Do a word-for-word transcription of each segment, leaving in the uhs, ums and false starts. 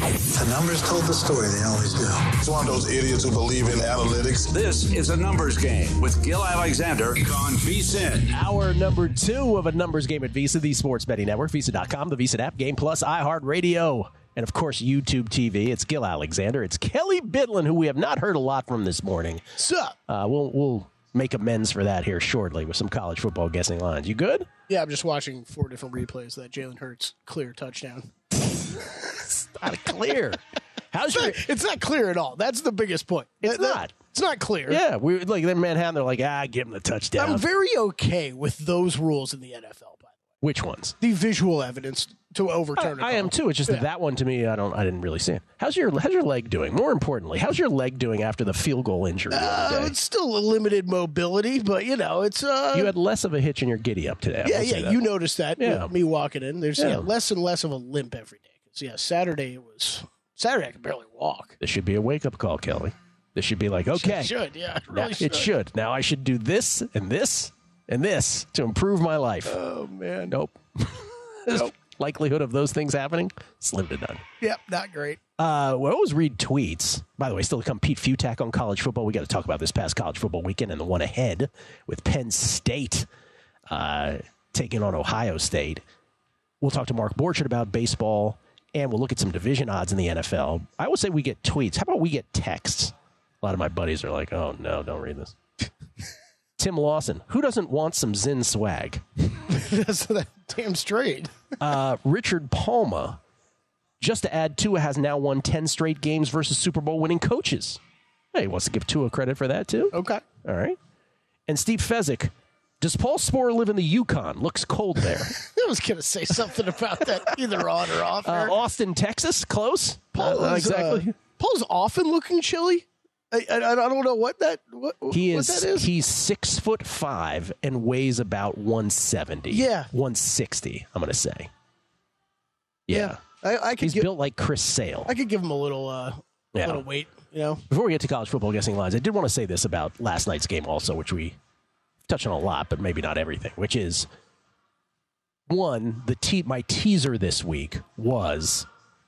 The numbers told the story. They always do. It's one of those idiots who believe in analytics. This is a numbers game with Gil Alexander on VSiN. Hour number two of a numbers game at Visa, the sports betting network, Visa dot com, the Visa app, Game Plus, iHeartRadio, and of course YouTube T V. It's Gil Alexander. It's Kelly Bidlin, who we have not heard a lot from this morning. What's up? Uh, we'll we'll make amends for that here shortly with some college football guessing lines. You good? Yeah, I'm just watching four different replays of that Jalen Hurts clear touchdown. It's not clear. How's it's, your? not, it's not clear at all. That's the biggest point. It's that, not. It's not clear. Yeah, we like in Manhattan. They're like, ah, give him the touchdown. I'm very okay with those rules in the N F L. By the way, which ones? The visual evidence to overturn. I, it I am too. It's just yeah. that that one to me, I don't. I didn't really see it. How's your How's your leg doing? More importantly, how's your leg doing after the field goal injury? the other Uh, day? it's still a limited mobility, but you know, it's uh. You had less of a hitch in your giddy up today. I yeah, will say yeah. that. You noticed that. Yeah. with me walking in. There's Yeah. yeah, less and less of a limp every day. 'Cause, yeah, Saturday it was Saturday. I could barely walk. This should be a wake up call, Kelly. This should be like, okay, It should yeah, it, now, really should. it should. Now I should do this and this and this to improve my life. Oh man, Nope. Nope. Likelihood of those things happening? Slim to none. Yep, not great. Uh, we always read tweets. By the way, still to come, Pete Futak on college football. We got to talk about this past college football weekend and the one ahead with Penn State uh, taking on Ohio State. We'll talk to Mark Borchardt about baseball, and we'll look at some division odds in the N F L. I would say we get tweets. How about we get texts? A lot of my buddies are like, oh, no, don't read this. Tim Lawson, who doesn't want some Zinn swag? That's that damn straight. Uh, Richard Palma, just to add, Tua has now won ten straight games versus Super Bowl winning coaches. Hey, he wants to give Tua credit for that, too? Okay. All right. And Steve Fezzik, does Paul Sporer live in the Yukon? Looks cold there. I was going to say something about that, either on or off. uh, air. Austin, Texas, close? Paul Uh, is, exactly. uh, Paul's often looking chilly. I, I, I don't know what that what, He what is, that is. he's six foot five and weighs about one seventy. Yeah. one sixty, I'm going to say. Yeah. I, I could He's give, built like Chris Sale. I could give him a little uh, Yeah. little weight. You know, Before we get to college football guessing lines, I did want to say this about last night's game also, which we touched on a lot, but maybe not everything, which is, one, the te- my teaser this week was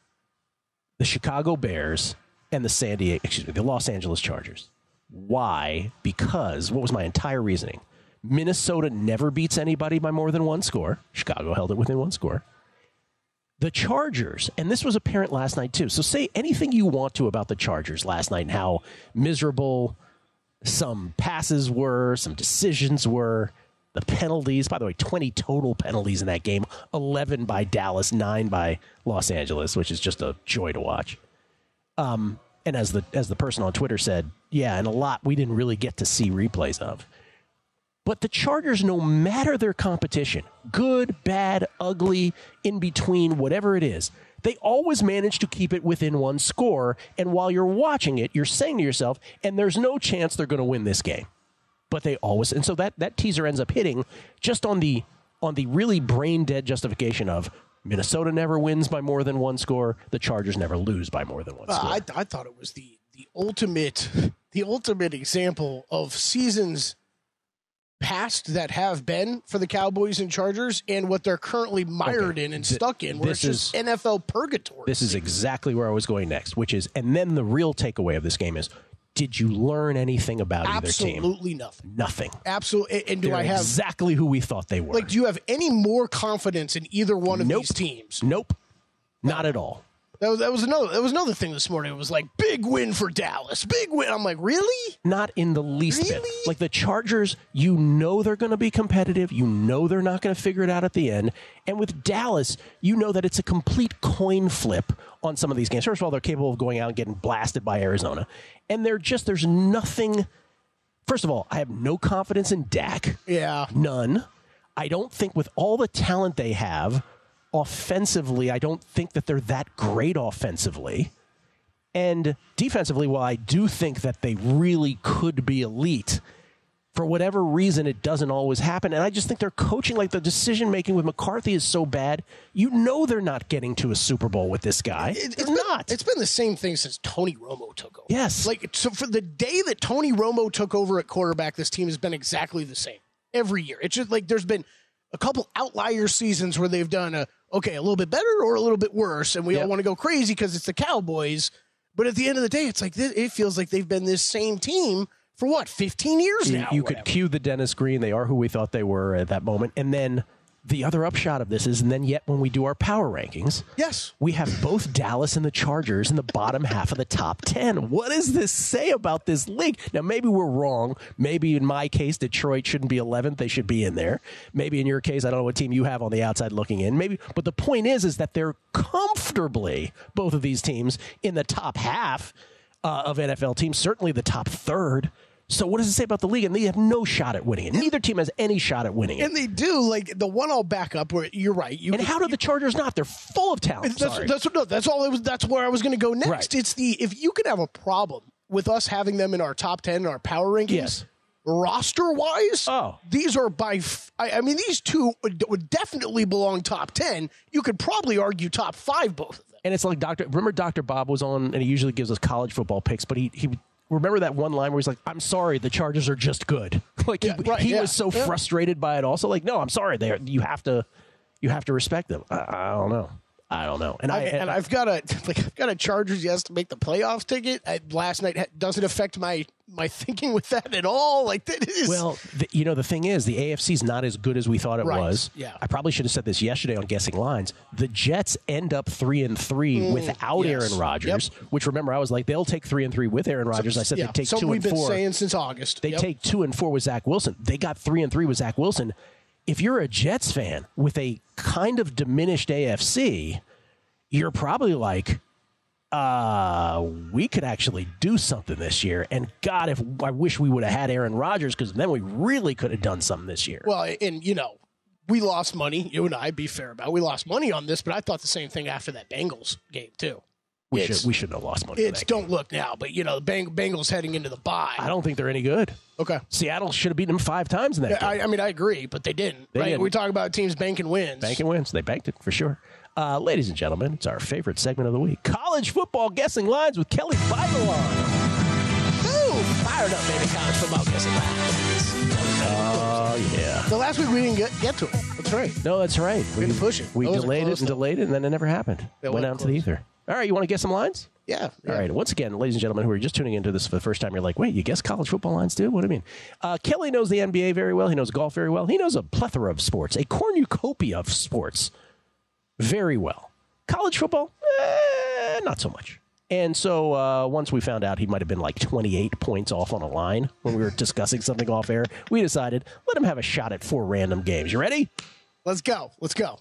the Chicago Bears and the San Diego, excuse me, the Los Angeles Chargers. Why? Because, what was my entire reasoning? Minnesota never beats anybody by more than one score. Chicago held it within one score. The Chargers, and this was apparent last night too, so say anything you want to about the Chargers last night and how miserable some passes were, some decisions were, the penalties. By the way, twenty total penalties in that game, eleven by Dallas, nine by Los Angeles, which is just a joy to watch. Um, and as the as the person on Twitter said, yeah, and a lot we didn't really get to see replays of. But the Chargers, no matter their competition, good, bad, ugly, in between, whatever it is, they always manage to keep it within one score. And while you're watching it, you're saying to yourself, and there's no chance they're going to win this game. But they always, and so that, that teaser ends up hitting just on the on the really brain dead justification of Minnesota never wins by more than one score, the Chargers never lose by more than one uh, score. I I thought it was the the ultimate the ultimate example of seasons past that have been for the Cowboys and Chargers and what they're currently mired Okay. in and Th- stuck in, where it's this just is- N F L purgatory. This is exactly where I was going next, which is, and then the real takeaway of this game is, did you learn anything about either team? Absolutely nothing. Nothing. Absolutely. And, and do They're I have exactly who we thought they were? like? Do you have any more confidence in either one of Nope. these teams? Nope. Not at all. That was, that was another. That was another thing this morning. It was like big win for Dallas. Big win. I'm like, really? Not in the least bit. Really? Like the Chargers, you know they're going to be competitive. You know they're not going to figure it out at the end. And with Dallas, you know that it's a complete coin flip on some of these games. First of all, they're capable of going out and getting blasted by Arizona. And they're just, there's nothing. First of all, I have no confidence in Dak. Yeah. None. I don't think with all the talent they have, offensively, I don't think that they're that great offensively. And defensively, while I do think that they really could be elite, for whatever reason, it doesn't always happen. And I just think their coaching, like the decision-making with McCarthy is so bad, you know they're not getting to a Super Bowl with this guy. It, it's they're been, not. It's been the same thing since Tony Romo took over. Yes. Like, so for the day that Tony Romo took over at quarterback, this team has been exactly the same every year. It's just like there's been a couple outlier seasons where they've done a, okay, a little bit better or a little bit worse, and we Yep. all want to go crazy because it's the Cowboys. But at the end of the day, it's like, it feels like they've been this same team for what, fifteen years You, now? you whatever. could cue the Dennis Green. They are who we thought they were at that moment. And then the other upshot of this is, and then yet when we do our power rankings, Yes. we have both Dallas and the Chargers in the bottom half of the top ten. What does this say about this league? Now, maybe we're wrong. Maybe in my case, Detroit shouldn't be eleventh. They should be in there. Maybe in your case, I don't know what team you have on the outside looking in. Maybe, but the point is, is that they're comfortably, both of these teams, in the top half uh, of N F L teams, certainly the top third. So what does it say about the league? And they have no shot at winning it. Neither team has any shot at winning it. And they do, like, the one I'll back up where you're right. You And how do the Chargers not? They're full of talent. That's, Sorry. that's, no, that's all it was. That's where I was going to go next. Right. It's the, if you could have a problem with us having them in our top ten in our power rankings, Yes. roster wise, Oh. these are by, f- I, I mean, these two would, would definitely belong top ten. You could probably argue top five, both of them. And it's like Doctor Remember Doctor Bob was on, and he usually gives us college football picks, but he he remember that one line where he's like, "I'm sorry, the Chargers are just good." Like Yeah, he, right, he yeah, was so yeah. frustrated by it. Also, like, no, I'm sorry, they are, you have to you have to respect them. I, I don't know. I don't know. And I, I, and I've got a like I've got a Chargers yes to make the playoffs ticket. I, last night ha- doesn't affect my my thinking with that at all. Like that is well, the, you know, the thing is, the A F C is not as good as we thought it Right, was. yeah. I probably should have said this yesterday on Guessing Lines. The Jets end up three and three without yes. Aaron Rodgers. Yep. Which remember, I was like, they'll take three and three with Aaron Rodgers. I said yeah, they take something two we've and been four. saying since August. They Yep. take two and four with Zach Wilson. They got three and three with Zach Wilson. If you're a Jets fan with a kind of diminished A F C, you're probably like, uh, we could actually do something this year. And God, if I wish we would have had Aaron Rodgers, because then we really could have done something this year. Well, and you know, we lost money. You and I, be fair about it. We lost money on this, but I thought the same thing after that Bengals game too. we it's- should we shouldn't have lost money. for It's that don't game. look now, but you know, the Beng- Bengals heading into the bye. I don't think they're any good. Okay. Seattle should have beaten them five times in that game. I, I mean, I agree, but they didn't. They right? didn't. We talk about teams banking wins. Banking wins. They banked it for sure. Uh, ladies and gentlemen, it's our favorite segment of the week. College football guessing lines with Kelly Bidelon. Boom! Fired up, baby. College football guessing lines. Oh, yeah. So last week we didn't get, get to it. That's right. No, that's right. We didn't push it. We That wasn't delayed it close, and though. delayed it, and then it never happened. It Went wasn't out to the close. ether. All right, you want to guess some lines? Yeah. yeah. All right. Once again, ladies and gentlemen who are just tuning into this for the first time, you're like, wait, you guess college football lines too? What do you mean? Uh, Kelly knows the N B A very well. He knows golf very well. He knows a plethora of sports, a cornucopia of sports very well. College football, eh, not so much. And so uh, once we found out he might have been like twenty-eight points off on a line when we were discussing something off air, we decided let him have a shot at four random games. You ready? Let's go. Let's go.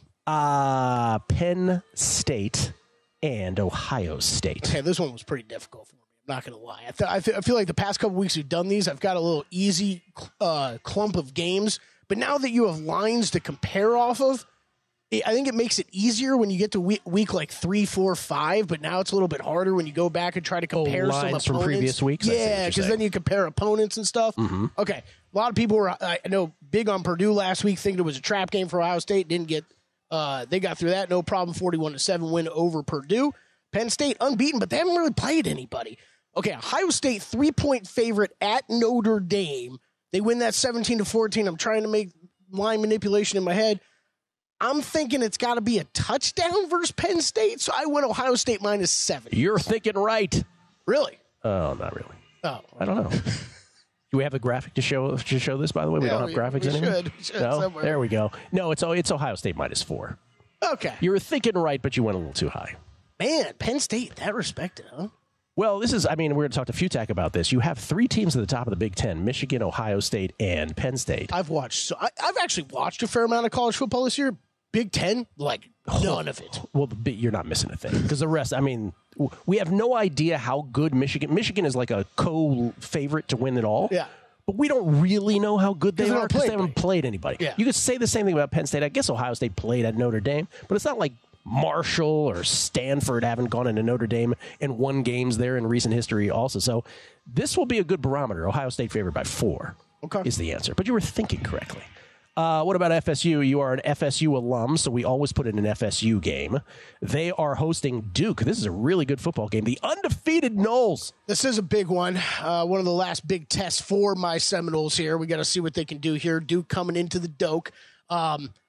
Uh, Penn State and Ohio State. Okay, this one was pretty difficult for me. I'm not going to lie. I, th- I, th- I feel like the past couple weeks we've done these, I've got a little easy uh, clump of games. But now that you have lines to compare off of, it, I think it makes it easier when you get to week, week like three, four, five. But now it's a little bit harder when you go back and try to Oh, compare some lines opponents. from previous weeks? I see what Yeah, you're because saying. then you compare opponents and stuff. Mm-hmm. Okay, a lot of people were, I know, big on Purdue last week, thinking it was a trap game for Ohio State. Didn't get, uh, they got through that, no problem. forty-one to seven win over Purdue. Penn State unbeaten, but they haven't really played anybody. Okay, Ohio State three-point favorite at Notre Dame. They win that seventeen to fourteen. I'm trying to make line manipulation in my head. I'm thinking it's got to be a touchdown versus Penn State, so I went Ohio State minus seven. You're thinking right. Really? Oh, not really. Oh, I don't know. Do we have a graphic to show to show this? By the way, we Yeah, don't have we- graphics we anymore. should. We should no, somewhere. there we go. No, it's it's Ohio State minus four. okay. You were thinking right, but you went a little too high. Man, Penn State, that respected, huh? Well, this is, I mean, we're going to talk to Futak about this. You have three teams at the top of the Big Ten, Michigan, Ohio State, and Penn State. I've watched, so I, I've actually watched a fair amount of college football this year. Big Ten, like none of it. Well, the big- you're not missing a thing because the rest, I mean, w- we have no idea how good Michigan, Michigan is like a co-favorite to win it all. Yeah. But we don't really know how good they 'Cause they are don't because play they haven't anybody. played anybody. Yeah. You could say the same thing about Penn State. I guess Ohio State played at Notre Dame, but it's not like Marshall or Stanford haven't gone into Notre Dame and won games there in recent history also. So this will be a good barometer. Ohio State favored by four Okay. is the answer. But you were thinking correctly. Uh, what about F S U? You are an F S U alum, so we always put in an F S U game. They are hosting Duke. This is a really good football game. The undefeated Noles. This is a big one. Uh, one of the last big tests for my Seminoles here. We got to see what they can do here. Duke coming into the Doak. Um,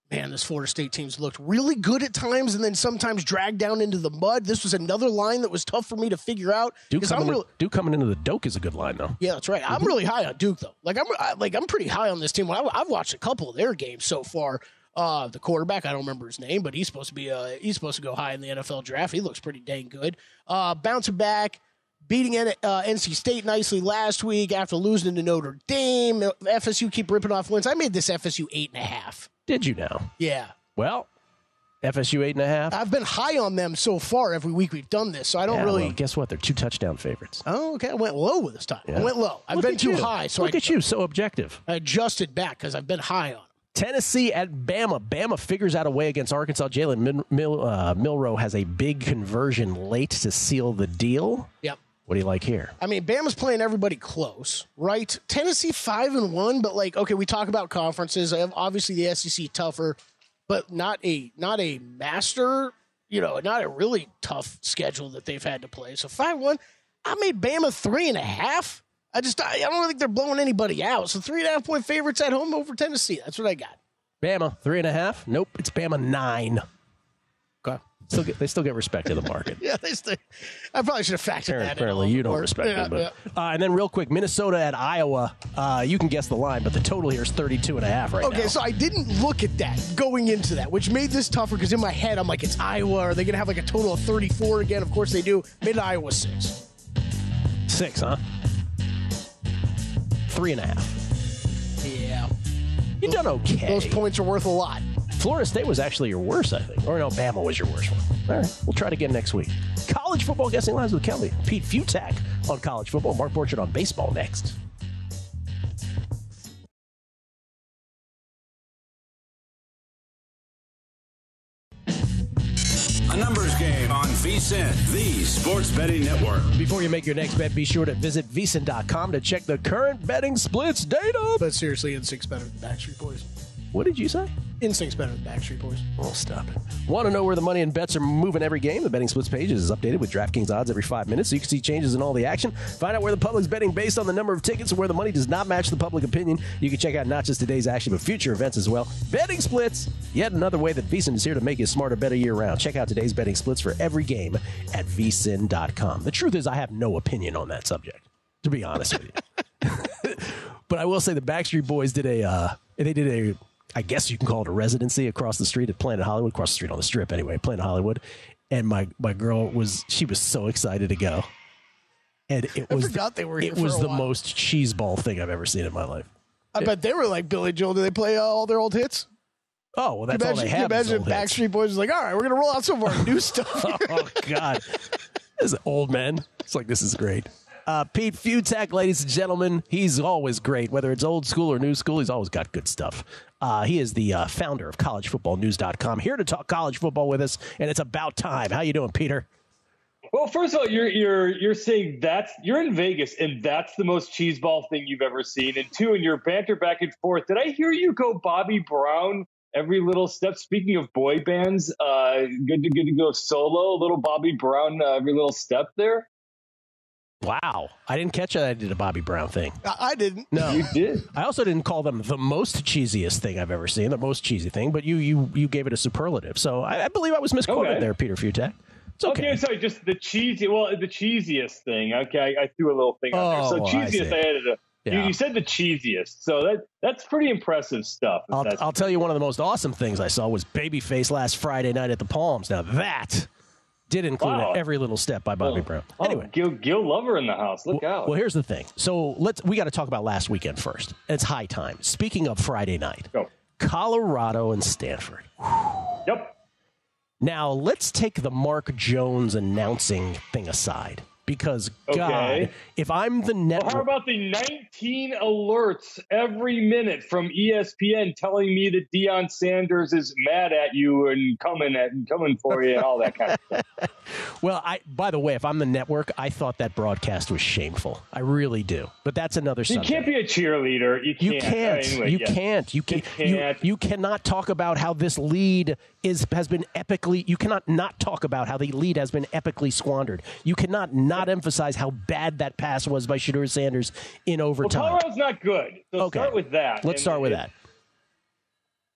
man, this Florida State team's looked really good at times and then sometimes dragged down into the mud. This was another line that was tough for me to figure out. Duke coming, I'm really, in, Duke coming into the Doak is a good line, though. Yeah, that's right. I'm really high on Duke, though. Like I'm, I, like I'm pretty high on this team. I, I've watched a couple of their games so far. Uh, the quarterback, I don't remember his name, but he's supposed to be uh, he's supposed to go high in the N F L draft. He looks pretty dang good. Uh, bouncing back, beating N- uh, N C State nicely last week after losing to Notre Dame. F S U keep ripping off wins. I made this F S U eight and a half. Did you now? Yeah. Well, F S U eight and a half. I've been high on them so far every week we've done this, so I don't yeah, really. Well, guess what? They're two touchdown favorites. Oh, okay. I went low this time. Yeah. I went low. I've Look been at too you. high, so Look I, at you, so objective. I adjusted back because I've been high on them. Tennessee at Bama. Bama figures out a way against Arkansas. Jalen Mil- Mil- uh, Milroe has a big conversion late to seal the deal. Yep. What do you like here? I mean, Bama's playing everybody close, right? Tennessee five and one, but like, okay, we talk about conferences. Obviously, the S E C tougher, but not a not a master. You know, not a really tough schedule that they've had to play. So five one, I made Bama three and a half. I just I, I don't think they're blowing anybody out. So three and a half point favorites at home over Tennessee. That's what I got. Bama three and a half. Nope, it's Bama nine. Okay. Still get, they still get respect in the market. Yeah, they still, I probably should have factored Apparently, that in. apparently you don't Or- respect yeah, them. But, yeah. uh, and then real quick, Minnesota at Iowa. Uh, you can guess the line, but the total here is thirty-two and a half right now. Okay, so I didn't look at that going into that, which made this tougher because in my head I'm like, it's Iowa. Are they going to have like a total of thirty-four again? Of course they do. Made it Iowa six. Six, huh? Three and a half. Yeah. You've done okay. Those points are worth a lot. Florida State was actually your worst, I think. Or no, Bama was your worst one. All right, we'll try it again next week. College football guessing lines with Kelly. Pete Futak on college football. Mark Borchardt on baseball next. A numbers game on VSiN, the sports betting network. Before you make your next bet, be sure to visit V S I N dot com to check the current betting splits data. But seriously, Instinct's better than Backstreet Boys. What did you say? Instinct's better than Backstreet Boys. Oh, stop it. Want to know where the money and bets are moving every game? The Betting Splits page is updated with DraftKings odds every five minutes so you can see changes in all the action. Find out where the public's betting based on the number of tickets and where the money does not match the public opinion. You can check out not just today's action, but future events as well. Betting Splits, yet another way that V S I N is here to make you smarter, better year-round. Check out today's Betting Splits for every game at V S I N dot com. The truth is I have no opinion on that subject, to be honest with you. But I will say the Backstreet Boys did a, uh, they did a, I guess you can call it a residency across the street at Planet Hollywood, across the street on the Strip anyway, Planet Hollywood. And my, my girl was, she was so excited to go. And it I was, forgot they were here it for was a the while. most cheeseball thing I've ever seen in my life. I bet they were like Billy Joel. Do they play uh, all their old hits? Oh, well, that's Can you all imagine, they can you have. is imagine old hits. Backstreet Boys was like, all right, we're going to roll out some of our new stuff. Oh, God. This is old men. It's like, this is great. Uh, Pete Futak, ladies and gentlemen, he's always great. Whether it's old school or new school, he's always got good stuff. Uh, he is the uh, founder of college football news dot com, here to talk college football with us, and it's about time. How you doing, Peter? Well, first of all, you're you're you're saying that's you're in Vegas, and that's the most cheeseball thing you've ever seen. And two, in your banter back and forth, did I hear you go Bobby Brown every little step? Speaking of boy bands, uh, good to good to go solo, little Bobby Brown uh, every little step there. Wow. I didn't catch that I did a Bobby Brown thing. I, I didn't. No. You did. I also didn't call them the most cheesiest thing I've ever seen, the most cheesy thing, but you you you gave it a superlative. So I, I believe I was misquoted Okay. there, Peter Futak. It's okay. Okay, sorry, just the cheesy. Well, the cheesiest thing. Okay, I, I threw a little thing on there. Oh, So I cheesiest, see. I, added a. Yeah. You, you said the cheesiest, so that that's pretty impressive stuff. if I'll, that's- I'll tell you one of the most awesome things I saw was Babyface last Friday night at the Palms. Now that did include Wow. Every Little Step by Bobby Oh, Brown. oh, Anyway. Gil, Gil Lover in the house. Look Well, out. well, here's the thing. So let's we got to talk about last weekend first. It's high time. Speaking of Friday night, Go. Colorado and Stanford. Yep. Now let's take the Mark Jones announcing thing aside, because God, Okay. if I'm the Well, network, how about the nineteen alerts every minute from E S P N telling me that Deion Sanders is mad at you and coming at and coming for you and all that kind of stuff? well, I by the way, if I'm the network, I thought that broadcast was shameful. I really do. But that's another You subject. can't be a cheerleader. You can't. You can't. Anyway, you yeah. can't. You can't. You You, can't. you cannot talk about how this lead is has been epically. You cannot not talk about how the lead has been epically squandered. You cannot not emphasize how bad that pass was by Shedeur Sanders in Well, overtime. Colorado's not good. So Okay. start with that. Let's And start with it- that.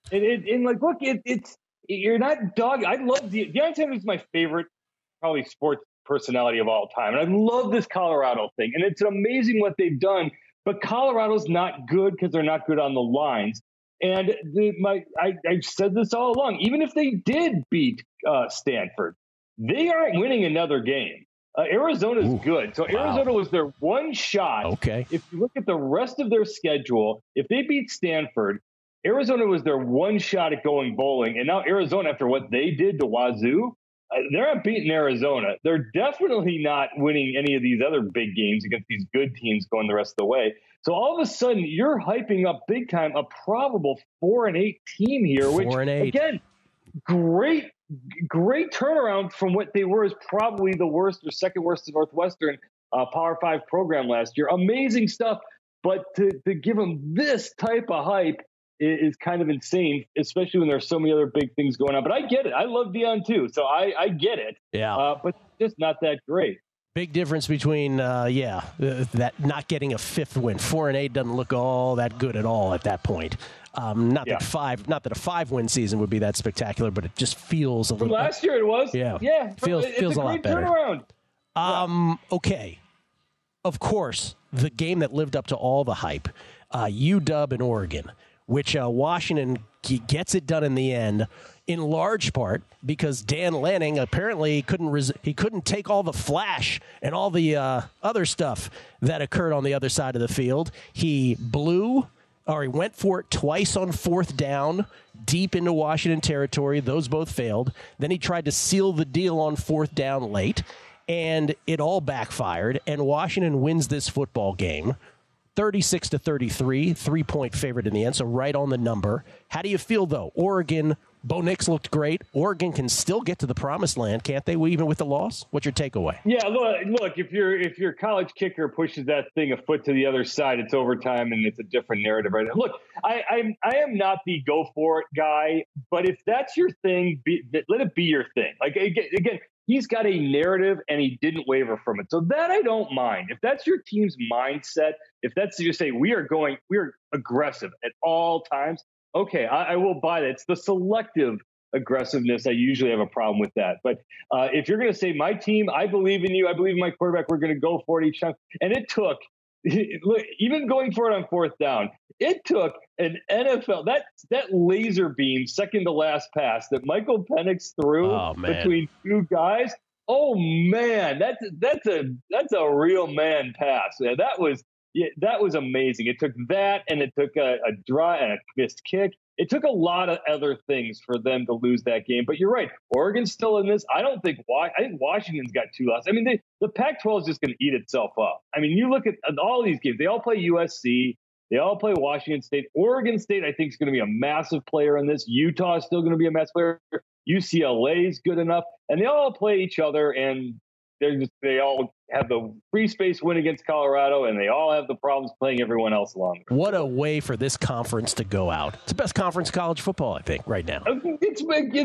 And, and, and like, look, it, it's you're not dog. I love the Deion Sanders is my favorite, probably sports personality of all time, and I love this Colorado thing. And it's amazing what they've done. But Colorado's not good because they're not good on the lines. And the, my, I, I've said this all along. Even if they did beat uh, Stanford, they aren't winning another game. Uh, Arizona's Ooh, good. So wow. Arizona was their one shot. Okay. If you look at the rest of their schedule, if they beat Stanford, Arizona was their one shot at going bowling. And now Arizona, after what they did to Wazoo, uh, they're not beating Arizona. They're definitely not winning any of these other big games against these good teams going the rest of the way. So all of a sudden, you're hyping up big time a probable four and eight team here, Four which and eight. again, great, great turnaround from what they were as probably the worst or second worst Northwestern uh, Power Five program last year. Amazing stuff, but to, to give them this type of hype is, is kind of insane, especially when there's so many other big things going on. But I get it. I love Deion too, so I, I get it. Yeah, uh, but just not that great. Big difference between, uh, yeah, uh, that not getting a fifth win. Four and eight doesn't look all that good at all at that point. Um, not Yeah. that five, not that a five-win season would be that spectacular, but it just feels a From little. last year it was. Yeah. Yeah. Feels- it's feels a a lot great better. turnaround. Um, okay. Of course, the game that lived up to all the hype, uh, U W and Oregon, which uh, Washington g- gets it done in the end, in large part because Dan Lanning apparently couldn't res- he couldn't take all the flash and all the uh, other stuff that occurred on the other side of the field. He blew, or he went for it twice on fourth down, deep into Washington territory. Those both failed. Then he tried to seal the deal on fourth down late, and it all backfired, and Washington wins this football game thirty-six to thirty-three, three-point favorite in the end, so right on the number. How do you feel, though? Oregon, Bo Nix looked great. Oregon can still get to the promised land, can't they, even with the loss? What's your takeaway? Yeah, look, look, if your if your college kicker pushes that thing a foot to the other side, it's overtime and it's a different narrative right now. Look, I I'm, I am not the go for it guy, but if that's your thing, be, let it be your thing. Like again, again, he's got a narrative and he didn't waver from it, so that I don't mind. If that's your team's mindset, if that's you say we are going, we are aggressive at all times. Okay, I, I will buy that. It's the selective aggressiveness. I usually have a problem with that. But uh, if you're going to say, my team, I believe in you, I believe in my quarterback, we're going to go for it each time. And it took, even going for it on fourth down, it took an N F L, that that laser beam, second to last pass that Michael Penix threw Oh, man. between two guys. Oh, man, that's, that's, a, that's a real man pass. Man. That was Yeah, that was amazing. It took that, and it took a, a draw and a missed kick. It took a lot of other things for them to lose that game. But you're right. Oregon's still in this. I don't think I think Washington's got two losses. I mean, they, the Pac twelve is just going to eat itself up. I mean, you look at, at all these games. They all play U S C. They all play Washington State. Oregon State, I think, is going to be a massive player in this. Utah is still going to be a massive player. U C L A is good enough. And they all play each other, and they're just, they all have the free space win against Colorado, and they all have the problems playing everyone else along. What a way for this conference to go out. It's the best conference in college football, I think, right now. It's,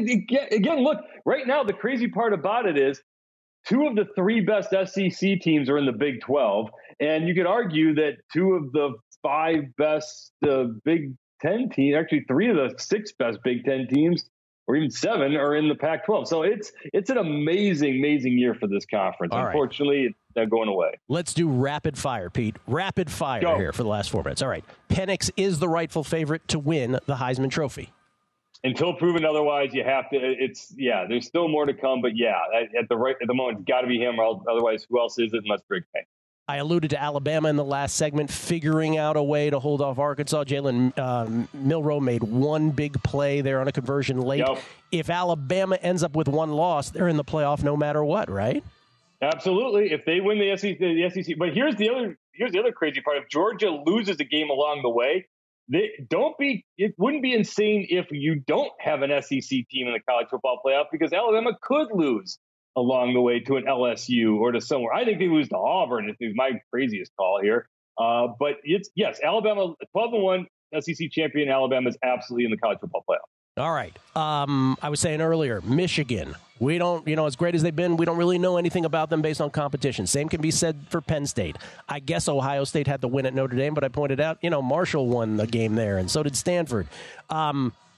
again, look, right now, the crazy part about it is two of the three best S E C teams are in the Big twelve, and you could argue that two of the five best uh, Big Ten teams, actually three of the six best Big Ten teams, or even seven, are in the Pac twelve. So it's it's an amazing, amazing year for this conference. All right. Unfortunately, it's not going away. Let's do rapid fire, Pete. Rapid fire Go. here for the last four minutes. All right. Penix is the rightful favorite to win the Heisman Trophy. Until proven otherwise, you have to. It's yeah. There's still more to come, but yeah, at, at the right at the moment, it's got to be him. Or otherwise, who else is it? Unless Greg May. I alluded to Alabama in the last segment, figuring out a way to hold off Arkansas. Jalen um, Milroe made one big play there on a conversion late. Yep. If Alabama ends up with one loss, they're in the playoff no matter what, right? Absolutely. If they win the S E C, the S E C. But here's the other here's the other crazy part. If Georgia loses a game along the way, they don't be. It wouldn't be insane if you don't have an S E C team in the college football playoff, because Alabama could lose along the way to an L S U or to somewhere. I think they lose to Auburn. Is my craziest call here. Uh, but it's yes, Alabama twelve and one S E C champion. Alabama is absolutely in the college football playoff. All right. Um, I was saying earlier, Michigan. We don't, you know, as great as they've been, we don't really know anything about them based on competition. Same can be said for Penn State. I guess Ohio State had the win at Notre Dame, but I pointed out, you know, Marshall won the game there, and so did Stanford. Um,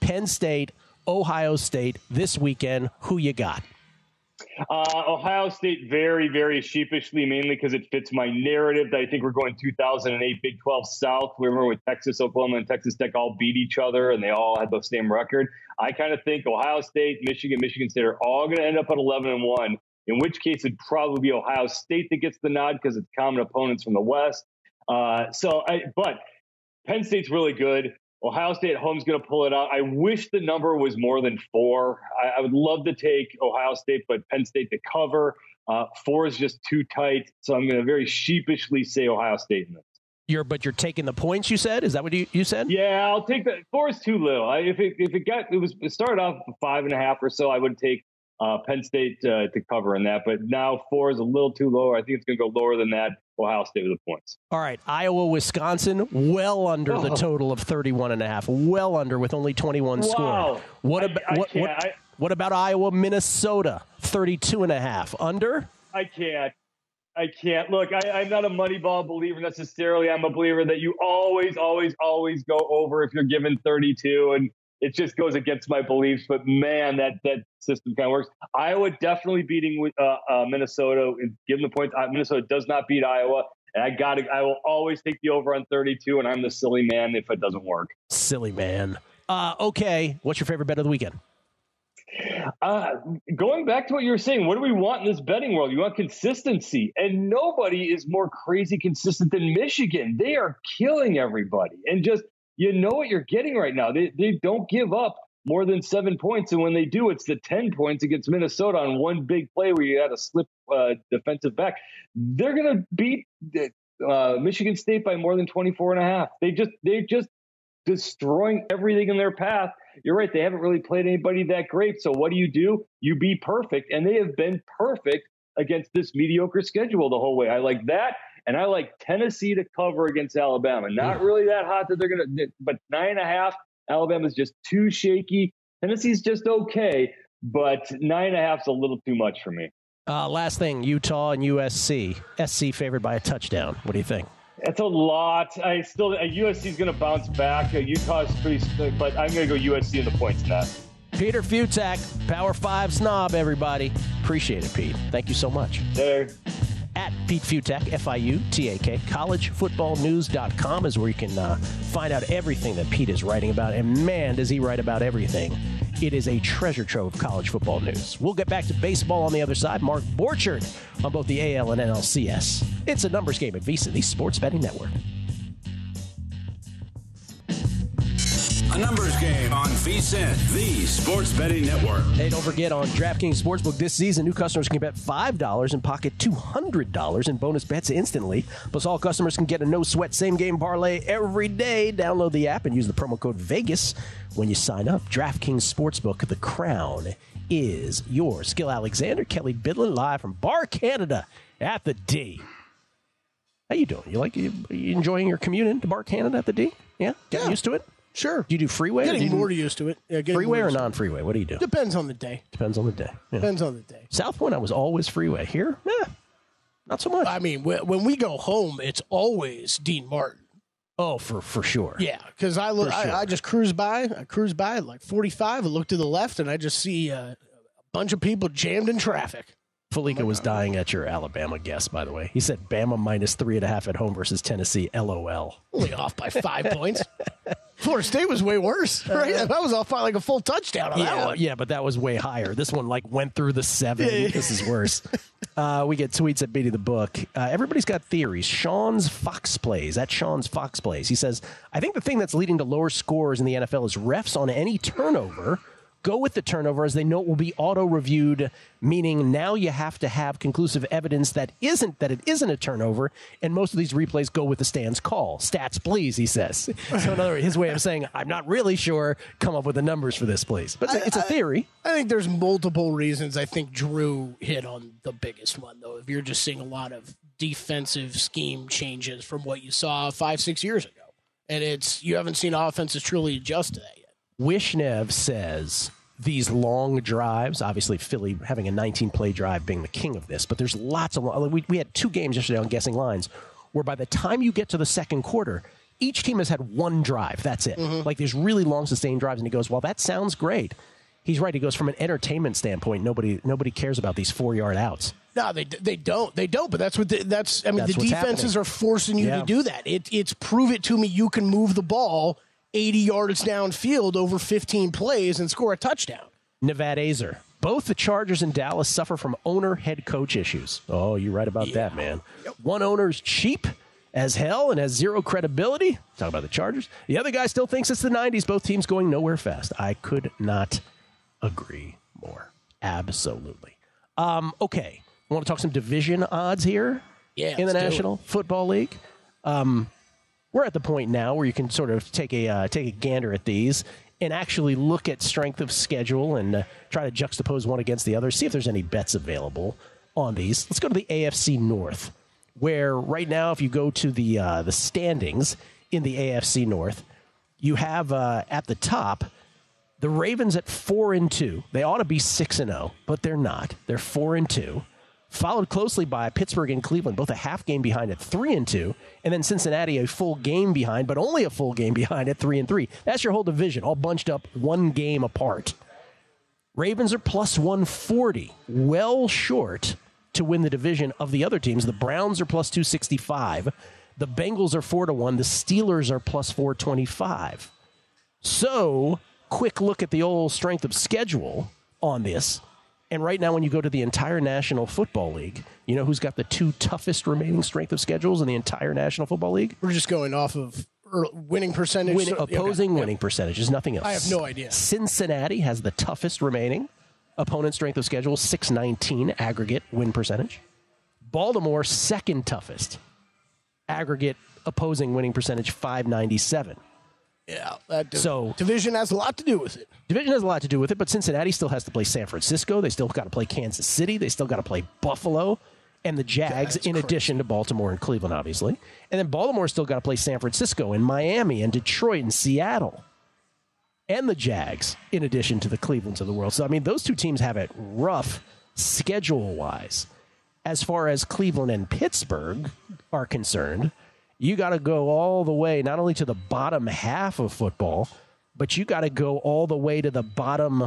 Penn State, Ohio State this weekend. Who you got? Uh, Ohio State very, very sheepishly, mainly because it fits my narrative that I think we're going two thousand eight Big twelve South. We remember with Texas, Oklahoma, and Texas Tech all beat each other, and they all had the same record. I kind of think Ohio State, Michigan, Michigan State are all going to end up at eleven and one, in which case it'd probably be Ohio State that gets the nod because it's common opponents from the West. Uh, so, I, but Penn State's really good. Ohio State at home is going to pull it out. I wish the number was more than four. I, I would love to take Ohio State, but Penn State to cover. Uh, four is just too tight, so I'm going to very sheepishly say Ohio State in this. You're, but you're taking the points. You said, is that what you, you said? Yeah, I'll take that. Four is too little. I, if it if it got it was it started off five and a half or so, I would take uh, Penn State uh, to cover in that. But now four is a little too low. I think it's going to go lower than that. Ohio State with the points. All right, Iowa, Wisconsin, well under oh. the total of thirty-one and a half, well under with only twenty-one wow. scored. What about I, I what, what, I, what about Iowa, Minnesota, thirty-two and a half, under? I can't. I can't. Look, I, I'm not a Moneyball believer necessarily. I'm a believer that you always, always, always go over if you're given thirty-two, and it just goes against my beliefs. But man, that that system kind of works. Iowa definitely beating uh, uh, Minnesota and giving the points. Uh, Minnesota does not beat Iowa, and I got to. I will always take the over on thirty-two, and I'm the silly man if it doesn't work. Silly man. Uh, okay, what's your favorite bet of the weekend? Uh, going back to what you were saying, what do we want in this betting world? You want consistency, and nobody is more crazy consistent than Michigan. They are killing everybody, and just you know what you're getting right now. They they don't give up more than seven points, and when they do, it's the ten points against Minnesota on one big play where you had a slip uh, defensive back. They're going to beat uh, Michigan State by more than twenty-four and a half. They just they just destroying everything in their path. You're right. They haven't really played anybody that great. So what do you do? You be perfect. And they have been perfect against this mediocre schedule the whole way. I like that. And I like Tennessee to cover against Alabama. Not really that hot that they're going to, but nine and a half. Alabama's just too shaky. Tennessee's just okay, but nine and a half is a little too much for me. Uh, last thing, Utah and U S C. S C favored by a touchdown. What do you think? It's a lot. I still uh, U S C is going to bounce back. Uh, Utah's pretty, but I'm going to go U S C in the points in that. Peter Futak, Power Five Snob, everybody. Appreciate it, Pete. Thank you so much. There. At Pete Futak, F I U T A K, college football news dot com is where you can uh, find out everything that Pete is writing about. And man, does he write about everything. It is a treasure trove of college football news. We'll get back to baseball on the other side. Mark Borchard on both the A L and N L C S. It's a numbers game at VSiN, the Sports Betting Network. A numbers game on VSiN, the Sports Betting Network. Hey, don't forget on DraftKings Sportsbook this season, new customers can bet five dollars and pocket two hundred dollars in bonus bets instantly. Plus, all customers can get a no-sweat same-game parlay every day. Download the app and use the promo code VEGAS when you sign up. DraftKings Sportsbook, the crown is yours. Gil Alexander, Kelly Bidlin, live from Bar Canada at the D. How you doing? You like you, you enjoying your commute into Bar Canada at the D? Yeah? Getting yeah. used to it? Sure. Do you do freeway? Getting or do you more do used to it. Yeah, freeway or non-freeway? What do you do? Depends on the day. Depends on the day. Yeah. Depends on the day. South Point, I was always freeway. Here, eh, not so much. I mean, when we go home, it's always Dean Martin. Oh, for for sure. Yeah, because I look, sure. I, I just cruise by. I cruise by at like forty-five. I look to the left, and I just see uh, a bunch of people jammed in traffic. Felica oh was God. dying at your Alabama guess, by the way. He said Bama minus three and a half at home versus Tennessee. L O L. Only off by five points. Florida State was way worse, right? Uh, that was off by like a full touchdown on yeah, that one. Yeah, but that was way higher. This one like went through the seven. Yeah, yeah. This is worse. uh, we get tweets at Beating the Book. Uh, everybody's got theories. Sean's Fox Plays. That's Sean's Fox Plays. He says, I think the thing that's leading to lower scores in the N F L is refs on any turnover go with the turnover as they know it will be auto-reviewed, meaning now you have to have conclusive evidence that isn't that it isn't a turnover, and most of these replays go with the stand's call. Stats, please, he says. So in other words, his way of saying, I'm not really sure, come up with the numbers for this, please. But it's a, it's a theory. I, I think there's multiple reasons. I think Drew hit on the biggest one, though. If you're just seeing a lot of defensive scheme changes from what you saw five, six years ago, and it's you haven't seen offenses truly adjust to that yet. Wishnev says these long drives, obviously Philly having a nineteen-play drive being the king of this, but there's lots of long, we, we had two games yesterday on Guessing Lines where by the time you get to the second quarter, each team has had one drive. That's it. Mm-hmm. Like there's really long sustained drives, and he goes, well, that sounds great. He's right. He goes, from an entertainment standpoint, nobody nobody cares about these four-yard outs. No, they they don't. They don't. But that's what the, that's. I mean, That's the what's defenses happening. are forcing you Yeah. to do that. It, it's prove it to me. You can move the ball eighty yards downfield over fifteen plays and score a touchdown. Nevada Azer. Both the Chargers and Dallas suffer from owner-head coach issues. Oh, you're right about that, man. One owner's cheap as hell and has zero credibility. Talk about the Chargers. The other guy still thinks it's the nineties. Both teams going nowhere fast. I could not agree more. Absolutely. Um, okay. I want to talk some division odds here Yeah, in the let's do National Football League. Um, we're at the point now where you can sort of take a uh, take a gander at these and actually look at strength of schedule and uh, try to juxtapose one against the other, see if there's any bets available on these. Let's go to the A F C North, where right now, if you go to the uh, the standings in the A F C North, you have uh, at the top the Ravens at four and two. They ought to be six and zero, but they're not. They're four and two. Followed closely by Pittsburgh and Cleveland, both a half game behind at three and two, and then Cincinnati a full game behind, but only a full game behind at three and three. That's your whole division, all bunched up one game apart. Ravens are plus one forty, well short to win the division of the other teams. The Browns are plus two sixty-five. The Bengals are four to one. The Steelers are plus four twenty-five. So, quick look at the old strength of schedule on this. And right now, when you go to the entire National Football League, you know who's got the two toughest remaining strength of schedules in the entire National Football League? We're just going off of er, winning percentage. Winning, so- opposing okay, winning percentages, nothing else. I have no idea. Cincinnati has the toughest remaining opponent strength of schedule, six nineteen aggregate win percentage. Baltimore, second toughest aggregate opposing winning percentage, five ninety-seven. Yeah, that div- So- division has a lot to do with it. Division has a lot to do with it, but Cincinnati still has to play San Francisco. They still got to play Kansas City. They still got to play Buffalo and the Jags, That's in crazy. addition to Baltimore and Cleveland, obviously. And then Baltimore still got to play San Francisco and Miami and Detroit and Seattle and the Jags, in addition to the Clevelands of the world. So, I mean, those two teams have it rough schedule-wise. As far as Cleveland and Pittsburgh are concerned, you got to go all the way, not only to the bottom half of football, but you got to go all the way to the bottom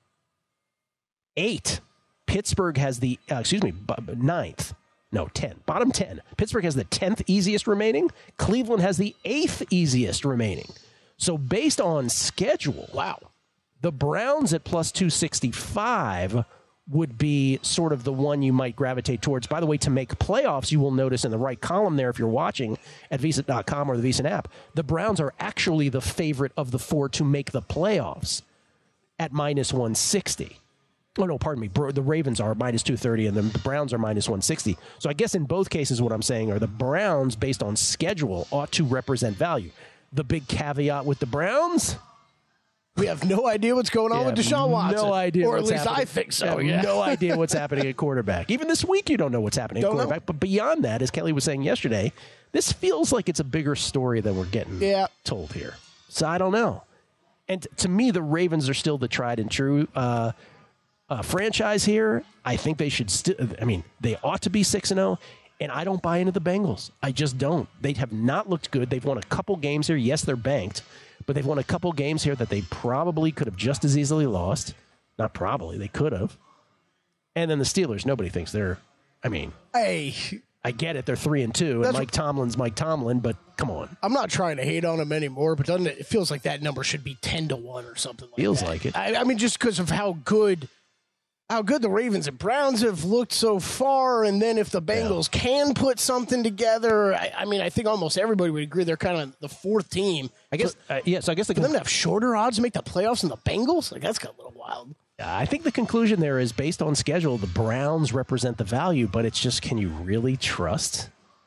eight. Pittsburgh has the, uh, excuse me, b- ninth. No, ten. Bottom ten. Pittsburgh has the tenth easiest remaining. Cleveland has the eighth easiest remaining. So based on schedule, wow, the Browns at plus two sixty-five would be sort of the one you might gravitate towards. By the way, to make playoffs, you will notice in the right column there, if you're watching at V S I N dot com or the V S I N app, the Browns are actually the favorite of the four to make the playoffs at minus one sixty. Oh, no, pardon me. The Ravens are minus two thirty and the Browns are minus one sixty. So I guess in both cases what I'm saying are the Browns, based on schedule, ought to represent value. The big caveat with the Browns... We have no idea what's going on Yeah, with Deshaun Watson. No idea. Or at what's least happening. I think so. Yeah, Yeah. No idea what's happening at quarterback. Even this week, you don't know what's happening Don't at know. quarterback. But beyond that, as Kelly was saying yesterday, this feels like it's a bigger story than we're getting Yeah. told here. So I don't know. And to me, the Ravens are still the tried and true uh, uh, franchise here. I think they should still, I mean, they ought to be six and oh. And I don't buy into the Bengals. I just don't. They have not looked good. They've won a couple games here. Yes, they're banked. But they've won a couple games here that they probably could have just as easily lost. Not probably. They could have. And then the Steelers, nobody thinks they're, I mean, Hey, I get it. They're three and two, and That's Mike Tomlin's Mike Tomlin, but come on. I'm not trying to hate on him anymore, but doesn't it, it feels like that number should be ten to one or something like Feels that. like it. I, I mean, just because of how good how good the Ravens and Browns have looked so far, and then if the Bengals can put something together, I, I mean, I think almost everybody would agree they're kind of the fourth team. I guess, uh, yeah, so I guess the For them con- to have shorter odds to make the playoffs than the Bengals, like that's got a little wild. I think the conclusion there is based on schedule, the Browns represent the value, but it's just, can you really trust?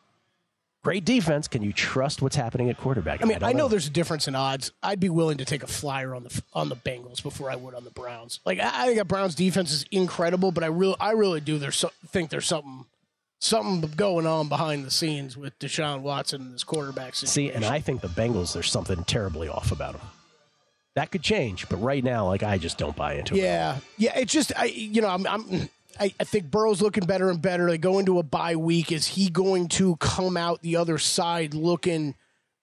Great defense. Can you trust what's happening at quarterback? I mean, don't I know there's a difference in odds. I'd be willing to take a flyer on the on the Bengals before I would on the Browns. Like I, I think the Browns defense is incredible, but I really I really do there's so, think there's something something going on behind the scenes with Deshaun Watson and this quarterback situation. See, and I think the Bengals, there's something terribly off about them. That could change, but right now, like, I just don't buy into it. Yeah, yeah. It's just I, you know, I'm, I'm I, I think Burrow's looking better and better. They go into a bye week. Is he going to come out the other side looking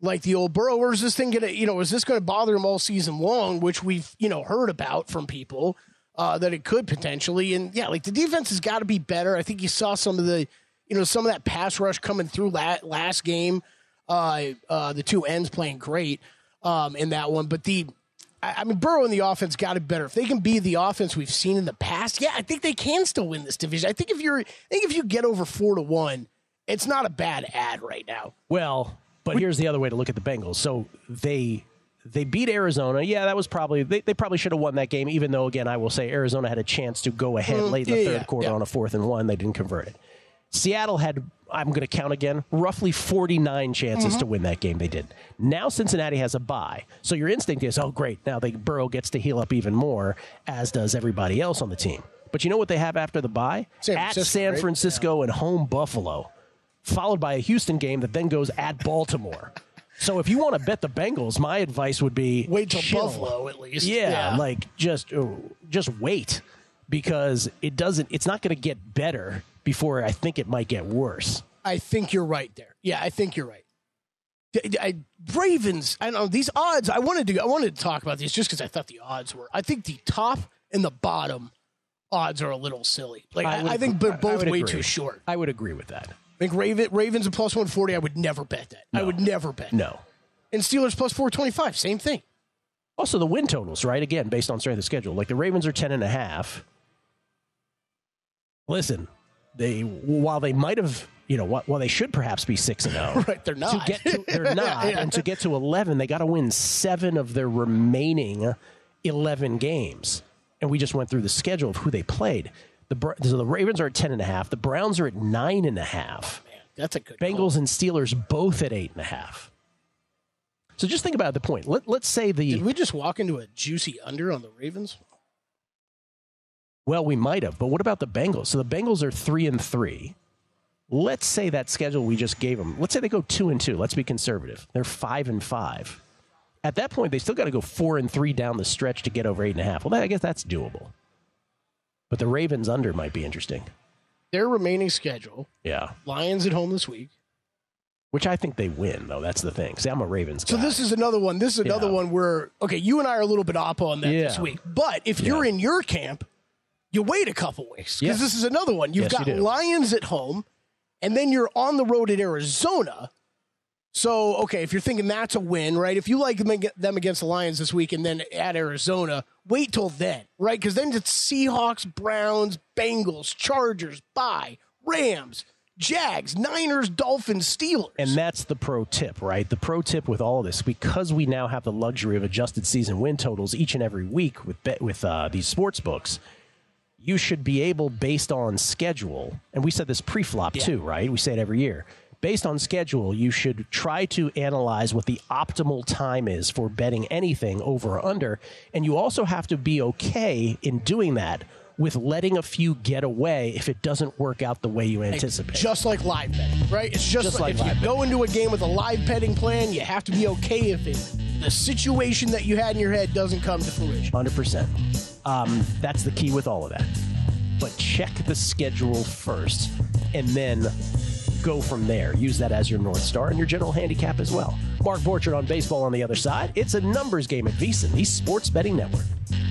like the old Burrow, or is this thing going to, you know, is this going to bother him all season long, which we've, you know, heard about from people uh, that it could potentially. And yeah, like the defense has got to be better. I think you saw some of the, you know, some of that pass rush coming through la- last game. Uh, uh, the two ends playing great um, in that one. But the, I, I mean, Burrow and the offense got to be better. If they can be the offense we've seen in the past, yeah, I think they can still win this division. I think if you're, I think if you get over four to one, it's not a bad ad right now. Well, but here's the other way to look at the Bengals. So they they beat Arizona. Yeah, that was probably they, they probably should have won that game, even though, again, I will say Arizona had a chance to go ahead mm, late in the yeah, third yeah, quarter yeah. on a fourth and one. They didn't convert it. Seattle had, I'm going to count again, roughly forty-nine chances mm-hmm. to win that game. They did. Now Cincinnati has a bye. So your instinct is, oh, great, now they, Burrow gets to heal up even more, as does everybody else on the team. But you know what they have after the bye? San at Francisco, San right? Francisco yeah. and home Buffalo, followed by a Houston game that then goes at Baltimore. So if you want to bet the Bengals, my advice would be wait till chill. Buffalo at least. Yeah, yeah. like just uh, just wait, because it doesn't. It's not going to get better before I think it might get worse. I think you're right there. Yeah, I think you're right. I, I, Ravens. I don't know these odds. I wanted to. I wanted to talk about these just because I thought the odds were. I think the top and the bottom odds are a little silly. Like I, I, I think they're both way agree. too short. I would agree with that. I think Raven, Ravens at plus one forty, I would never bet that. No. I would never bet No. that. And Steelers plus four twenty-five, same thing. Also, the win totals, right? Again, based on strength of schedule. Like the Ravens are ten and a half. Listen, they while they might have, you know, while they should perhaps be six and zero, right? They're not. To get to, they're not, yeah. and to get to eleven, they got to win seven of their remaining eleven games. And we just went through the schedule of who they played. The so the Ravens are at ten and a half. The Browns are at nine and a half. Oh, man, that's a good Bengals call. and Steelers both at eight and a half. So just think about the point. Let, let's say the... Did we just walk into a juicy under on the Ravens? Well, we might have, but what about the Bengals? So the Bengals are three and three. Let's say that schedule we just gave them. Let's say they go two and two. Let's be conservative. They're five and five. At that point, they still got to go four and three down the stretch to get over eight and a half. Well, I guess that's doable. But the Ravens under might be interesting. Their remaining schedule. Yeah. Lions at home this week. Which I think they win, though. That's the thing. See, I'm a Ravens guy. So this is another one. This is another Yeah. one where, okay, you and I are a little bit off on that Yeah. this week. But if you're Yeah. in your camp, you wait a couple weeks. Because Yes. this is another one. You've Yes, got you do. Lions at home, and then you're on the road at Arizona. So, okay, if you're thinking that's a win, right? If you like them ag- them against the Lions this week and then at Arizona, wait till then, right? Because then it's Seahawks, Browns, Bengals, Chargers, bye, Rams, Jags, Niners, Dolphins, Steelers. And that's the pro tip, right? The pro tip with all of this, because we now have the luxury of adjusted season win totals each and every week with bet, with uh, these sports books, you should be able, based on schedule, and we said this pre-flop Yeah. too, right? We say it every year. Based on schedule, you should try to analyze what the optimal time is for betting anything over or under, and you also have to be okay in doing that with letting a few get away if it doesn't work out the way you anticipate. Just like live betting, right? It's just, Just like, like if live you go into a game with a live betting plan, you have to be okay if it, the situation that you had in your head doesn't come to fruition. one hundred percent. Um, that's the key with all of that. But check the schedule first, and then go from there. Use that as your North Star and your general handicap as well. Mark Borchard on Baseball on the Other Side. It's a numbers game at VSiN, the Sports Betting Network.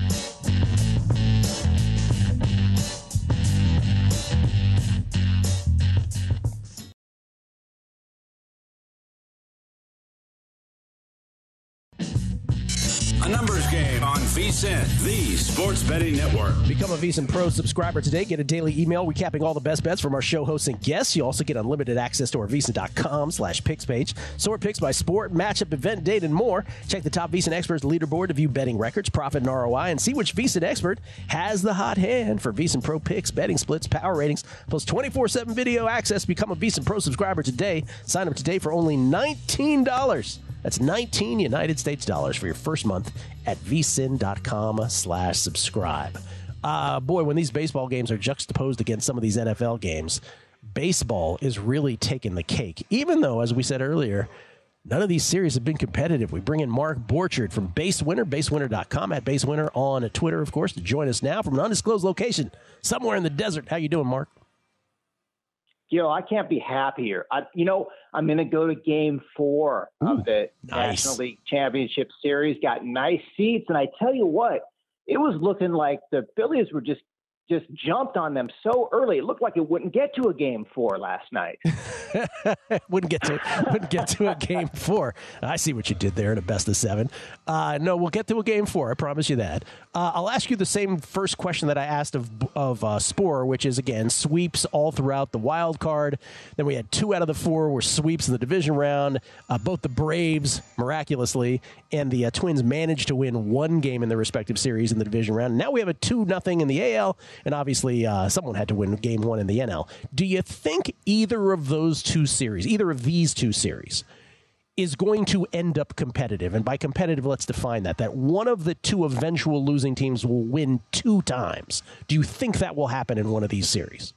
A numbers game on VSiN, the Sports Betting Network. Become a VSiN Pro subscriber today. Get a daily email recapping all the best bets from our show hosts and guests. You also get unlimited access to our VSiN.com slash picks page. Sort picks by sport, matchup, event, date, and more. Check the top VSiN experts leaderboard to view betting records, profit, and R O I, and see which VSiN expert has the hot hand for VSiN Pro picks, betting splits, power ratings, plus twenty-four seven video access. Become a VSiN Pro subscriber today. Sign up today for only nineteen dollars. That's nineteen United States dollars for your first month at vsin.com slash subscribe. Uh, boy, when these baseball games are juxtaposed against some of these N F L games, baseball is really taking the cake. Even though, as we said earlier, none of these series have been competitive. We bring in Mark Borchard from Base Winner, base winner dot com, at Base Winner on Twitter, of course, to join us now from an undisclosed location somewhere in the desert. How you doing, Mark? Yo, I can't be happier. I, you know, I'm going to go to game four Ooh, of the nice. National League Championship Series. Got nice seats. And I tell you what, it was looking like the Phillies were just just jumped on them so early. It looked like it wouldn't get to a game four last night. wouldn't get to wouldn't get to a game four. I see what you did there in a best of seven. Uh, no, we'll get to a game four. I promise you that. Uh, I'll ask you the same first question that I asked of of uh, Spore, which is again sweeps all throughout the wild card. Then we had two out of the four were sweeps in the division round. Uh, both the Braves miraculously and the uh, Twins managed to win one game in their respective series in the division round. Now we have a two nothing in the A L. And obviously, uh, someone had to win game one in the N L. Do you think either of those two series, either of these two series, is going to end up competitive? And by competitive, let's define that. That one of the two eventual losing teams will win two times. Do you think that will happen in one of these series?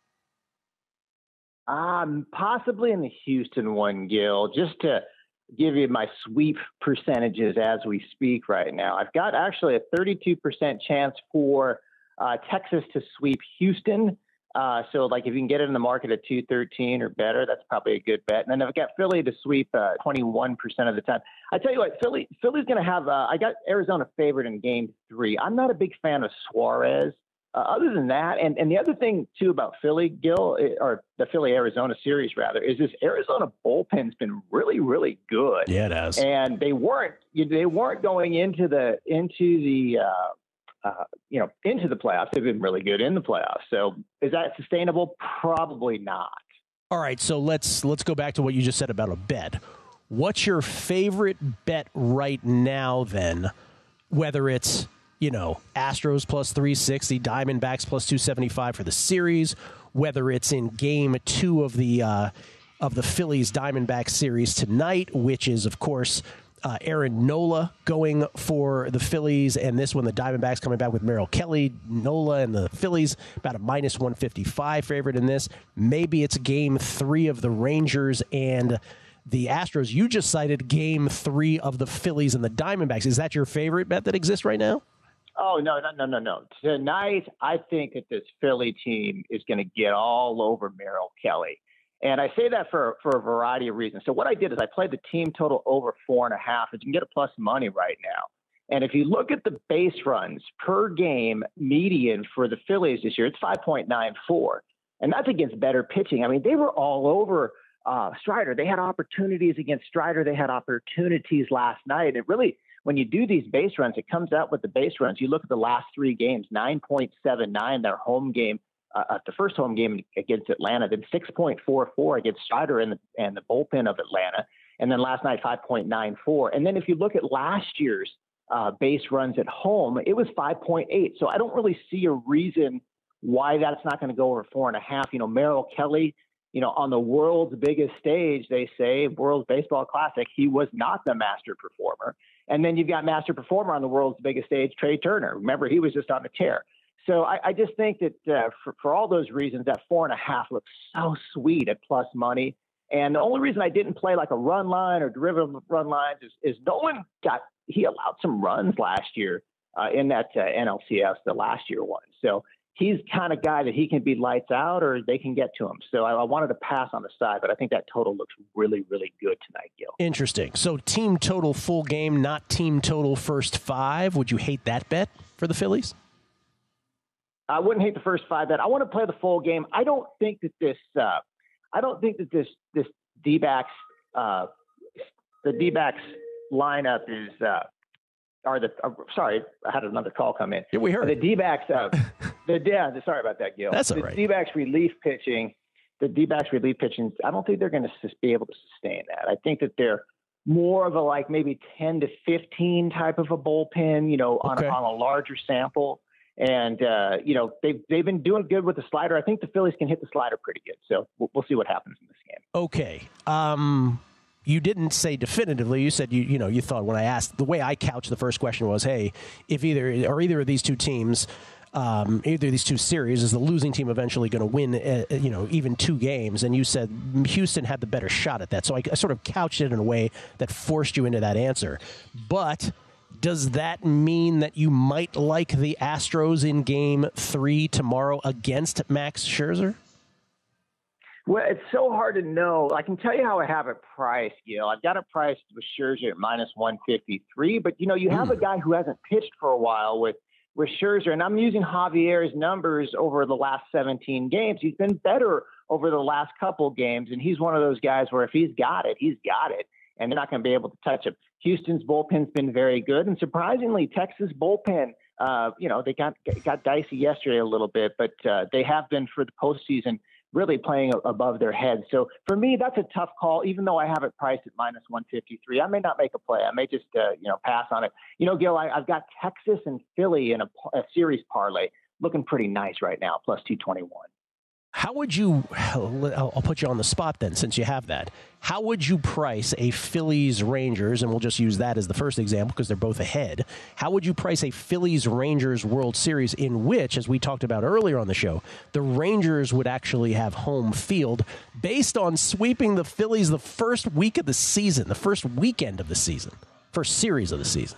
Um, possibly in the Houston one, Gil, just to give you my sweep percentages as we speak right now. I've got actually a thirty-two percent chance for Uh, Texas to sweep Houston. Uh, so, like, if you can get it in the market at two thirteen or better, that's probably a good bet. And then I've got Philly to sweep uh, twenty-one percent of the time. I tell you what, Philly Philly's going to have uh, – I got Arizona favored in game three. I'm not a big fan of Suarez. Uh, other than that, and, and the other thing, too, about Philly, Gil, or the Philly-Arizona series, rather, is this Arizona bullpen's been really, really good. Yeah, it has. And they weren't they weren't going into the into the uh, – Uh, you know, into the playoffs. They've been really good in the playoffs. So is that sustainable? Probably not. All right, so let's let's go back to what you just said about a bet. What's your favorite bet right now then, whether it's, you know, Astros plus three sixty, Diamondbacks plus two seventy-five for the series, whether it's in game two of the uh, of the Phillies Diamondbacks series tonight, which is, of course, Uh, Aaron Nola going for the Phillies, and this one, the Diamondbacks coming back with Merrill Kelly. Nola and the Phillies about a minus one fifty-five favorite in this. Maybe it's game three of the Rangers and the Astros. You just cited game three of the Phillies and the Diamondbacks. Is that your favorite bet that exists right now? Oh, no, no, no, no, no. Tonight, I think that this Philly team is going to get all over Merrill Kelly. And I say that for, for a variety of reasons. So what I did is I played the team total over four and a half, and you can get a plus money right now. And if you look at the base runs per game median for the Phillies this year, it's five point nine four. And that's against better pitching. I mean, they were all over uh, Strider. They had opportunities against Strider. They had opportunities last night. It really, when you do these base runs, it comes out with the base runs. You look at the last three games, nine point seven nine, their home game. Uh, the first home game against Atlanta, then six point four four against Strider and the, and the bullpen of Atlanta. And then last night, five point nine four. And then if you look at last year's uh, base runs at home, it was five point eight. So I don't really see a reason why that's not going to go over four and a half. You know, Merrill Kelly, you know, on the world's biggest stage, they say, World Baseball Classic, he was not the master performer. And then you've got master performer on the world's biggest stage, Trey Turner. Remember, he was just on a tear. So I, I just think that uh, for, for all those reasons, that four and a half looks so sweet at plus money. And the only reason I didn't play like a run line or derivative run lines is, is Nolan got, he allowed some runs last year uh, in that uh, N L C S, the last year one. So he's the kind of guy that he can be lights out or they can get to him. So I, I wanted to pass on the side, but I think that total looks really, really good tonight, Gil. Interesting. So team total full game, not team total first five. Would you hate that bet for the Phillies? I wouldn't hate the first five bet. I want to play the full game. I don't think that this, uh, I don't think that this, this D-backs, uh, the D-backs lineup is, uh, are the, uh, sorry, I had another call come in. Yeah, we heard. The D-backs, uh, the, yeah, sorry about that, Gil. That's all the right. D-backs relief pitching, the D-backs relief pitching, I don't think they're going to be able to sustain that. I think that they're more of a, like maybe ten to fifteen type of a bullpen, you know, on, Okay. a, on a larger sample. And, uh, you know, they've, they've been doing good with the slider. I think the Phillies can hit the slider pretty good. So we'll, we'll see what happens in this game. Okay. Um, you didn't say definitively. You said, you you know, you thought when I asked, the way I couched the first question was, hey, if either or either of these two teams, um, either of these two series, is the losing team eventually going to win, uh, you know, even two games? And you said Houston had the better shot at that. So I, I sort of couched it in a way that forced you into that answer. But does that mean that you might like the Astros in game three tomorrow against Max Scherzer? Well, it's so hard to know. I can tell you how I have it priced, Gil. I've got it priced with Scherzer at minus one fifty-three. But, you know, you have mm. a guy who hasn't pitched for a while with, with Scherzer. And I'm using Javier's numbers over the last seventeen games. He's been better over the last couple games. And he's one of those guys where if he's got it, he's got it. And they're not going to be able to touch him. Houston's bullpen's been very good. And surprisingly, Texas bullpen, uh, you know, they got got dicey yesterday a little bit. But uh, they have been for the postseason really playing above their heads. So for me, that's a tough call, even though I have it priced at minus one fifty-three. I may not make a play. I may just, uh, you know, pass on it. You know, Gil, I, I've got Texas and Philly in a, a series parlay looking pretty nice right now, plus two twenty-one. How would you, I'll put you on the spot then, since you have that. How would you price a Phillies Rangers, and we'll just use that as the first example because they're both ahead. How would you price a Phillies Rangers World Series in which, as we talked about earlier on the show, the Rangers would actually have home field based on sweeping the Phillies the first week of the season, the first weekend of the season, first series of the season?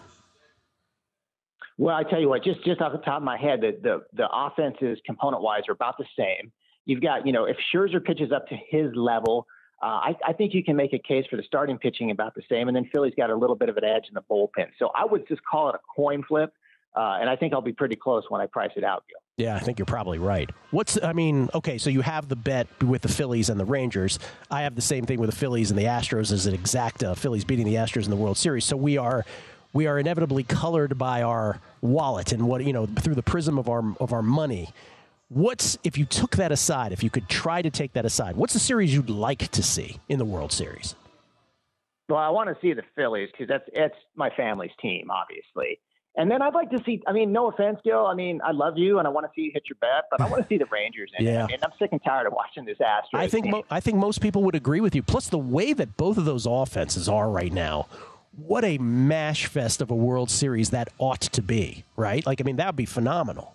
Well, I tell you what, just, just off the top of my head, the, the, the offenses component-wise are about the same. You've got, you know, if Scherzer pitches up to his level, uh, I, I think you can make a case for the starting pitching about the same. And then Philly's got a little bit of an edge in the bullpen. So I would just call it a coin flip. Uh, and I think I'll be pretty close when I price it out, Gil. Yeah, I think you're probably right. What's, I mean, okay, so you have the bet with the Phillies and the Rangers. I have the same thing with the Phillies and the Astros as an exact uh, Phillies beating the Astros in the World Series. So we are we are inevitably colored by our wallet and what, you know, through the prism of our of our money. What's, if you took that aside, if you could try to take that aside, what's the series you'd like to see in the World Series? Well, I want to see the Phillies because that's it's my family's team, obviously. And then I'd like to see, I mean, no offense, Gil. I mean, I love you and I want to see you hit your bet, but I want to see the Rangers in yeah. it. I mean, I'm sick and tired of watching this Astros I think, mo- I think most people would agree with you. Plus, the way that both of those offenses are right now, what a mash fest of a World Series that ought to be, right? Like, I mean, that would be phenomenal.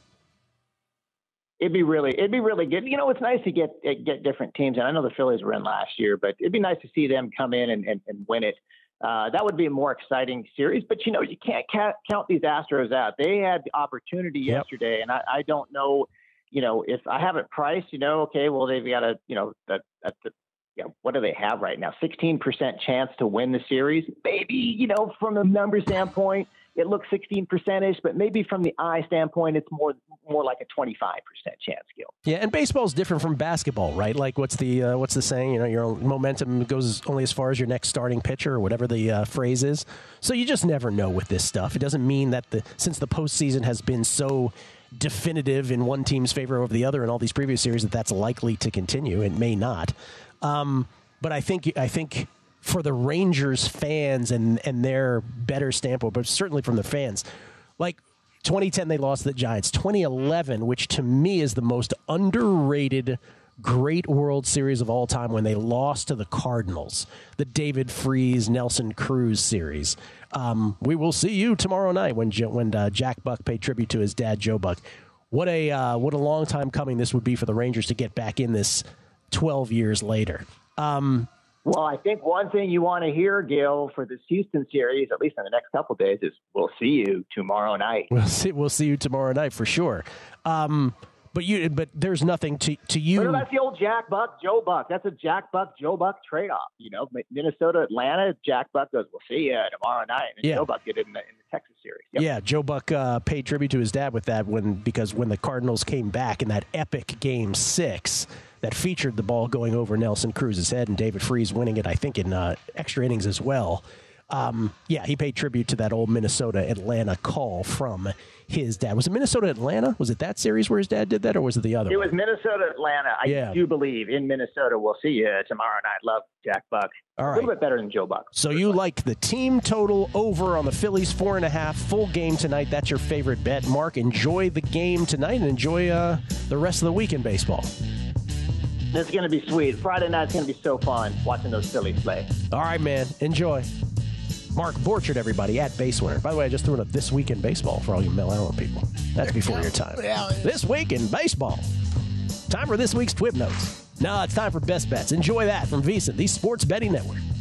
It'd be really, it'd be really good. You know, it's nice to get get different teams, and I know the Phillies were in last year, but it'd be nice to see them come in and, and, and win it. Uh, that would be a more exciting series. But you know, you can't ca- count these Astros out. They had the opportunity yep. yesterday, and I, I don't know, you know, if I have it priced, you know, okay, well they've got a, you know, that at the, you know, what do they have right now? sixteen percent chance to win the series. Maybe, you know, from a number standpoint, it looks sixteen percent-ish, but maybe from the eye standpoint, it's more more like a twenty-five percent chance, Gil. Yeah, and baseball is different from basketball, right? Like, what's the uh, what's the saying? You know, your momentum goes only as far as your next starting pitcher, or whatever the uh, phrase is. So you just never know with this stuff. It doesn't mean that the since the postseason has been so definitive in one team's favor over the other in all these previous series that that's likely to continue. It may not. Um, but I think I think. For the Rangers fans and, and their better standpoint, but certainly from the fans, like twenty ten, they lost to the Giants. twenty eleven, which to me is the most underrated great World Series of all time, when they lost to the Cardinals, the David Freese, Nelson Cruz series. Um, we will see you tomorrow night when when uh, Jack Buck paid tribute to his dad, Joe Buck. What a uh, what a long time coming this would be for the Rangers to get back in this twelve years later. Um, Well, I think one thing you want to hear, Gil, for this Houston series, at least in the next couple of days, is we'll see you tomorrow night. We'll see. We'll see you tomorrow night for sure. Um, but you, but there's nothing to to you. No, that's the old Jack Buck, Joe Buck. That's a Jack Buck, Joe Buck trade-off. You know, Minnesota, Atlanta. Jack Buck goes, "We'll see you tomorrow night," and yeah. Joe Buck did it in the, in the Texas series. Yep. Yeah, Joe Buck uh, paid tribute to his dad with that when because when the Cardinals came back in that epic Game Six. That featured the ball going over Nelson Cruz's head and David Freese winning it, I think, in uh, extra innings as well. Um, yeah, he paid tribute to that old Minnesota-Atlanta call from his dad. Was it Minnesota-Atlanta? Was it that series where his dad did that, or was it the other It one? was Minnesota-Atlanta. I yeah. do believe in Minnesota. We'll see you tomorrow night. Love Jack Buck. All right. A little bit better than Joe Buck. So you like the team total over on the Phillies, four and a half, full game tonight. That's your favorite bet. Mark, enjoy the game tonight and enjoy uh, the rest of the week in baseball. This is going to be sweet. Friday night's going to be so fun watching those Phillies play. All right, man. Enjoy. Mark Borchard, everybody, at Base Winner. By the way, I just threw in a This Week in Baseball for all you Mel Allen people. That's before your time. This Week in Baseball. Time for this week's Twib Notes. No, it's time for Best Bets. Enjoy that from VSiN, the Sports Betting Network.